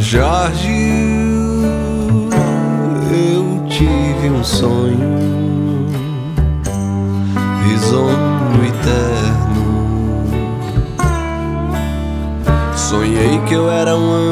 Jorge, eu tive um sonho, risonho eterno. Sonhei que eu era um